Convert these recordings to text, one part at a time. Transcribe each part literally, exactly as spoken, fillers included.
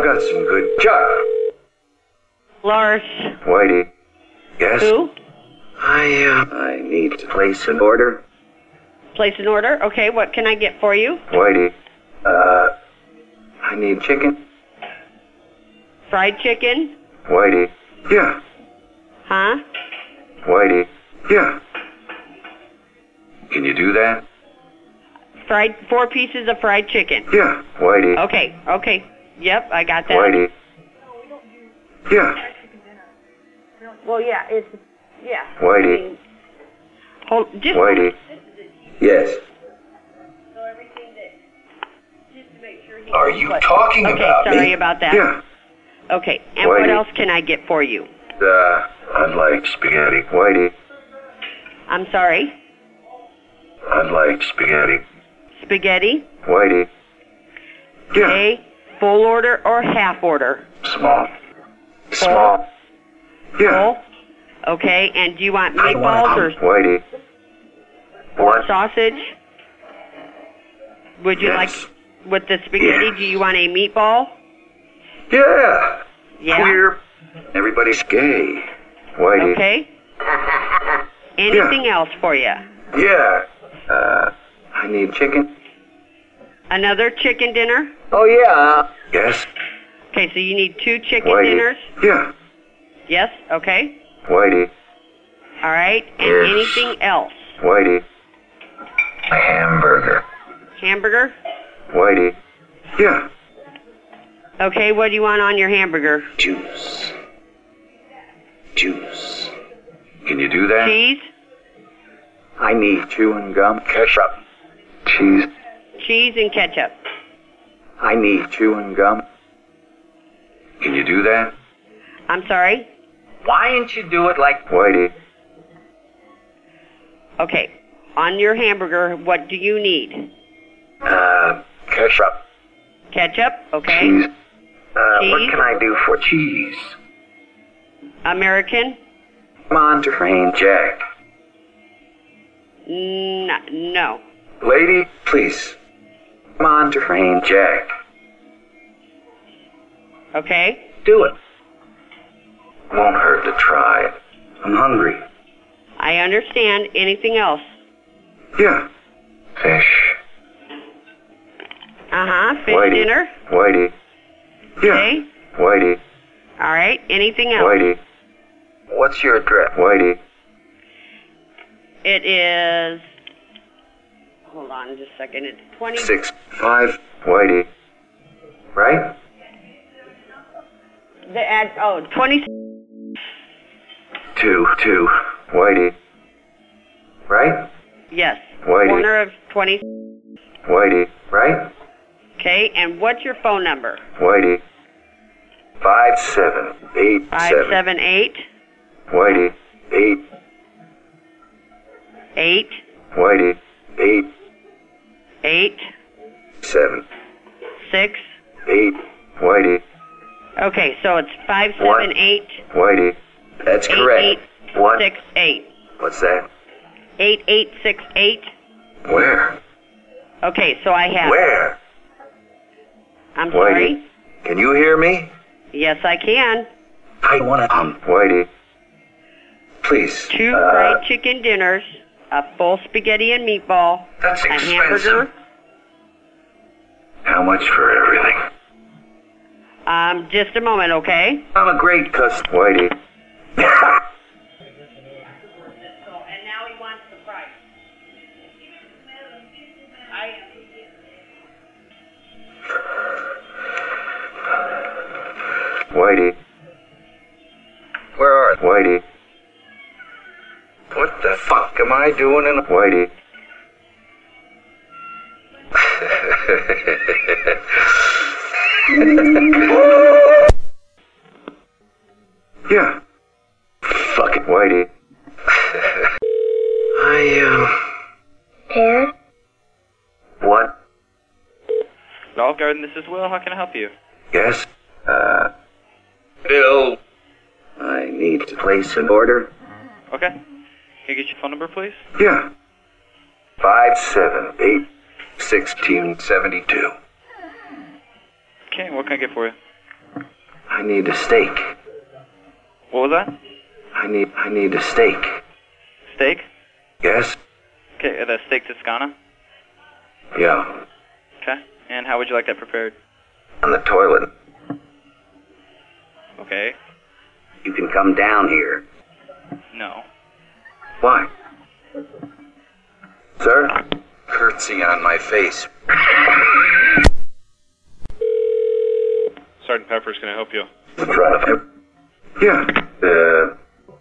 got some good... Chuck! Lars. Whitey. Yes? Who? I, uh, I need to place an order. Place an order? Okay, what can I get for you? Whitey. Uh, I need chicken. Fried chicken? Whitey. Yeah. Huh? Whitey. Yeah. Can you do that? Fried, four pieces of fried chicken. Yeah. Whitey. Okay, okay. Yep, I got that. Whitey. Yeah. Well, yeah, it's, yeah. Whitey. Hold, just... Whitey. Yes. Are you talking okay, about sorry me? about that. Yeah. Okay, and Whitey. what else can I get for you? Uh, I'd like spaghetti. Whitey. I'm sorry? I'd like spaghetti. Spaghetti? Whitey. Yeah. Okay, full order or half order? Small. Small. Yeah. Full? Okay, and do you want I meatballs or, Whitey. or What? sausage? Would you Yes. like, with the spaghetti, Yes. do you want a meatball? Yeah. Yeah. Queer. Everybody's gay. Whitey. Okay. Anything else for you? Yeah. Uh, I need chicken. Another chicken dinner? Oh, yeah. Yes. Okay, so you need two chicken Whitey. dinners? Yeah. Yes, okay. Whitey. All right, and Yes. anything else? Whitey. A hamburger. Hamburger? Whitey. Yeah. Okay, what do you want on your hamburger? Juice. Juice. Can you do that? Cheese? I need chewing gum. Ketchup. Cheese. Cheese and ketchup. I need chewing gum. Can you do that? I'm sorry? Why didn't you do it like Whitey? Okay, on your hamburger, what do you need? Uh, ketchup. Ketchup, okay. Cheese. Uh, Cheese? what can I do for cheese? American? Monterey Jack. N- no. Lady, please. Monterey Jack. Okay. Do it. Won't hurt to try. I'm hungry. I understand. Anything else? Yeah. Fish. Uh-huh. Fish Whitey. dinner? Whitey. Yeah. Okay. Whitey. All right. Anything else? Whitey. What's your address? Whitey. It is... Hold on just a second. It's twenty... Six. Five. Whitey. Right? The ad... Oh, twenty... Two. Two. Whitey. Right? Yes. Whitey. Corner of twenty... Whitey. Right? Okay, and what's your phone number? Whitey. Five seven eight Five seven. seven eight Whitey. Eight. eight Whitey. Eight. eight Seven. six. Eight. Whitey. Okay, so it's five One. seven eight Whitey. That's eight correct. eight One. six eight What's that? eight eight six eight. Where? Okay, so I have. Where? I'm Whitey. sorry. Can you hear me? Yes, I can. I want to. Um, Whitey. Please. Two uh, fried chicken dinners, a full spaghetti and meatball, That's a expensive. hamburger. How much for everything? Um, just a moment, okay? I'm a great customer. Whitey. So, and now he wants the price. I Whitey. Where are Whitey? What the fuck am I doing in a Whitey? Yeah. Fuck it, Whitey. I, um... Dad? What? Olive Garden, this is Will. How can I help you? Yes? Uh... Bill. I need to place an order. Okay. Can I get your phone number, please? Yeah. Five seven eight sixteen seventy two. Okay, what can I get for you? I need a steak. What was that? I need I need a steak. Steak? Yes? Okay, the steak Toscana? Yeah. Okay. And how would you like that prepared? On the toilet. Okay. You can come down here. No. Why? Sir? Curtsy on my face. Sergeant Pepper's going to help you. In front of him? Yeah. Uh...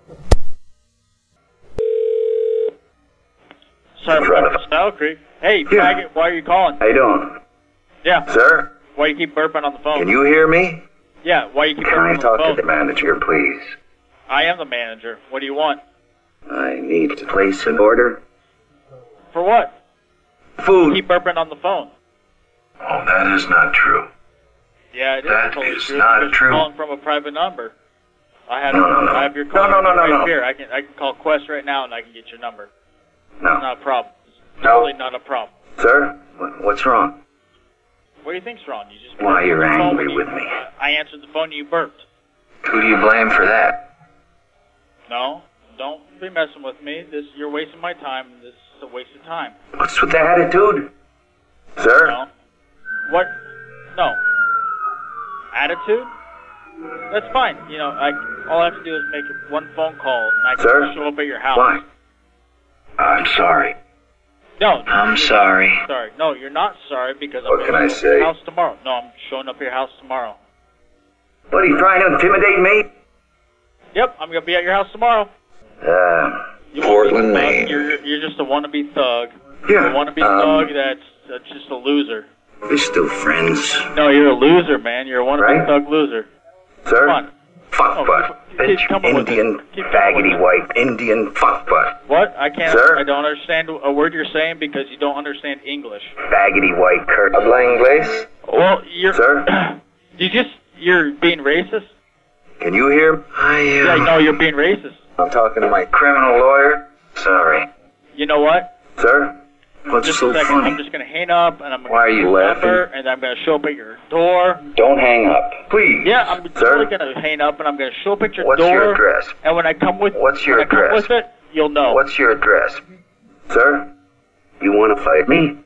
Sergeant Pepper, Style Creek. Hey, Yeah. faggot, why are you calling? How you doing? Yeah. Sir? Why you keep burping on the phone? Can you hear me? Yeah, why you keep Can burping I on the talk phone? to the manager, please? I am the manager. What do you want? I need to place an order. For what? Food. Keep burping on the phone. Oh, that is not true. Yeah, it is That totally is true. not because true. You're calling from a private number. I have, No, no, no. I have your No, call no, no, no, right no. here. I can I can call Quest right now and I can get your number. No. Not a problem. It's No. totally not a problem. Sir? What- What's wrong? What do you think's wrong? You just Why, burped you're on the phone angry when you- with me. I answered the phone and you burped. Who do you blame for that? No, don't be messing with me. This you're wasting my time. And this is a waste of time. What's with the attitude? Sir? No. What? No. Attitude? That's fine. You know, I all I have to do is make one phone call and I can Sir? show up at your house. Why? I'm sorry. No. I'm sorry. Sorry. No, you're not sorry because I'm What going can to I show up at say? your house tomorrow. No, I'm showing up at your house tomorrow. What, are you trying to intimidate me? Yep, I'm going to be at your house tomorrow. Uh, You Portland, wanna be a Maine. thug. You're, you're just a wannabe thug. Yeah. A wannabe um, thug that's uh, just a loser. We're still friends. No, you're a loser, man. You're a wannabe Right? thug loser. Sir? Come on. Fuck Oh, butt. keep- keep Bitch, coming with Indian, it. Keep coming faggoty with it. white, Indian fuck butt. What? I can't. Sir? I don't understand a word you're saying because you don't understand English. Faggoty white curt. Habla inglés? Well, you're. Sir? You just. You're being racist. Can you hear? I, uh, Yeah, no, you're being racist. I'm talking to my criminal lawyer. Sorry. You know what? Sir? What's Just so a second. funny? I'm just gonna hang up and I'm gonna Why are get you your laughing? number, and I'm gonna show up at your door. Don't hang up. Please. Yeah, I'm Sir? totally gonna hang up and I'm gonna show up at your What's door. your address? And when I come with. What's your when I come address? with it, you'll know. What's your address? Sir? You want to fight me?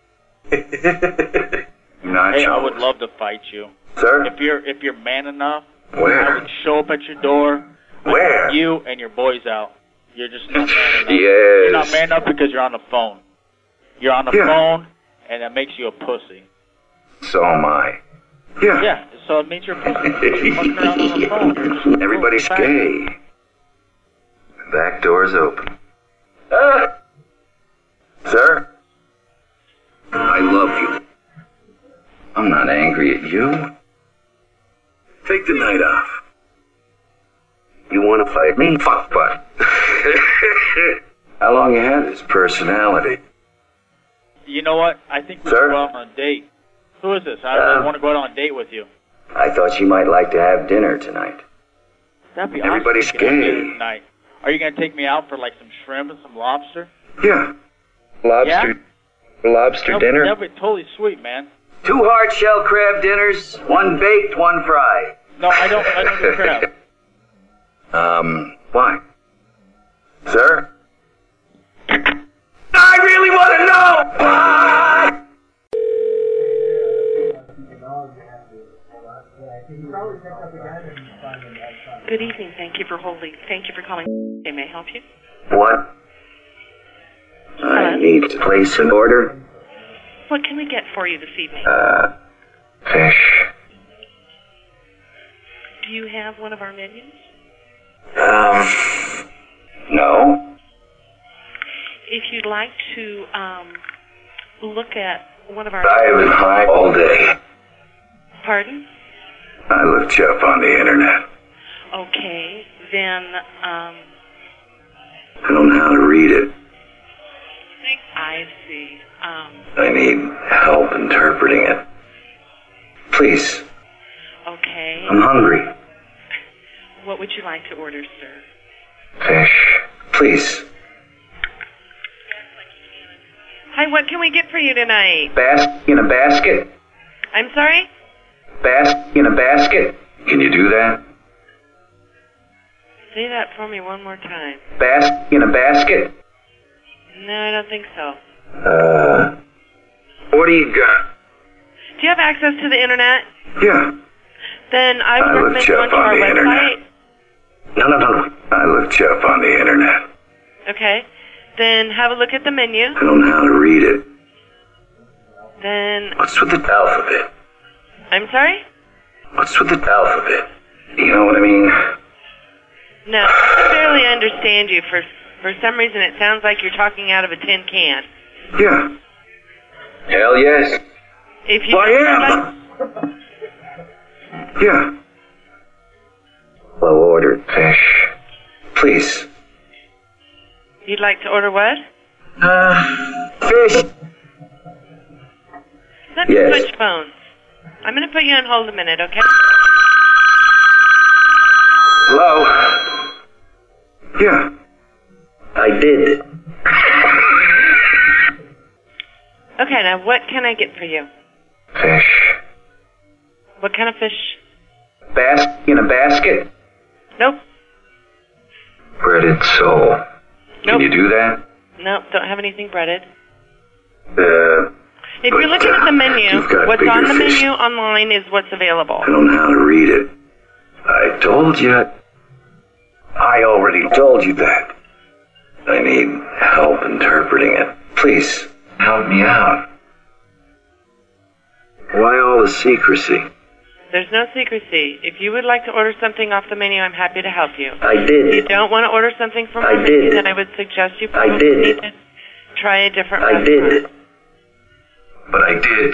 Not Hey, I Jones. would love to fight you. Sir? If you're if you're man enough, I Where? would show up at your door. Where? You and your boys out. You're just not man enough. Yes. You're not man enough because you're on the phone. You're on the Yeah. phone, and that makes you a pussy. So am I. Yeah. Yeah, so it means you're a pussy. You're fucking around on the phone. You're just a Everybody's little faggot. gay. Back door's open. Ah! Sir? I love you. I'm not angry at you. Take the night off. You want to fight me? Fuck butt. How long you had this personality? You know what? I think we Sir? should go out on a date. Who is this? I Uh, want to go out on a date with you. I thought you might like to have dinner tonight. That'd be everybody's awesome. to get out gay. dinner tonight. Are you going to take me out for like some shrimp and some lobster? Yeah. Lobster. Lobster That'd- dinner? That'd be totally sweet, man. Two hard shell crab dinners, one baked, one fried. No, I don't. I don't do crab. Um, why? Sir? I really want to know! Why? Good evening. Thank you for holding. Thank you for calling. May I help you? What? I need to place an order. What can we get for you this evening? Uh, fish. Do you have one of our menus? Um, no. If you'd like to um, look at one of our... I have been high all day. Pardon? I looked you up on the internet. Okay, then um, I don't know how to read it. I see. Um, I need help interpreting it. Please, okay. I'm hungry. What would you like to order, sir? Fish. Please. Hi, what can we get for you tonight? Basket in a basket? I'm sorry? Basket in a basket? You Can you do that? Say that for me one more time. Bas- in a basket? No, I don't think so. Uh, what do you got? Do you have access to the internet? Yeah. Then I would I recommend looked you going up to on our the website. internet. No, no, no, no. I looked you up on the internet. Okay. Then have a look at the menu. I don't know how to read it. Then, What's with the alphabet? I'm sorry? What's with the alphabet? You know what I mean? No, I can barely understand you. For for some reason, it sounds like you're talking out of a tin can. Yeah. Hell yes. If you I am. Yeah. Low ordered fish. Please. You'd like to order what? Uh, fish. Let me Yes. switch phones. I'm going to put you on hold a minute, okay? Hello? Yeah. I did. Okay, now what can I get for you? Fish. What kind of fish? Bas- in a basket? Nope. Breaded sole. Can Nope. you do that? Nope, don't have anything breaded. Uh, If you're looking at the menu, You've got what's on bigger the fish. menu online is what's available. I don't know how to read it. I told you. I already told you that. I need help interpreting it. Please, help me out. Why all the secrecy? There's no secrecy. If you would like to order something off the menu, I'm happy to help you. I If you did. don't want to order something from I our menu, did. then I would suggest you I probably did. need to try a different I restaurant. did. But I did.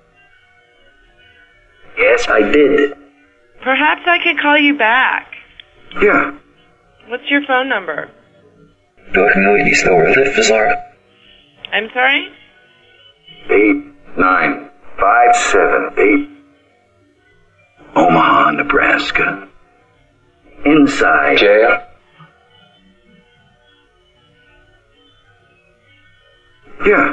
Yes, I did. Perhaps I could call you back. Yeah. What's your phone number? Door really slower lift bizarre. I'm sorry? Eight nine five seven eight. Omaha, Nebraska. Inside. Jail. Yeah.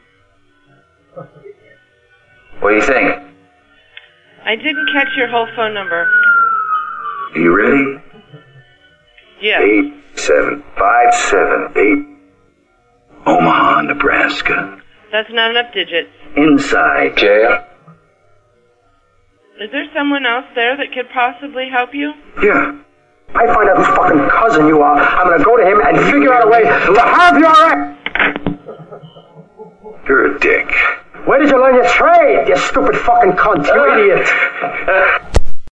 What do you think? I didn't catch your whole phone number. Are you ready? Yes. Eight seven five seven eight. Omaha, Nebraska. That's not enough digits. Inside. Jail. Is there someone else there that could possibly help you? Yeah. I find out whose fucking cousin you are, I'm gonna go to him and figure out a way to have your ass. You're a dick. Where did you learn your trade, you stupid fucking cunt, you idiot?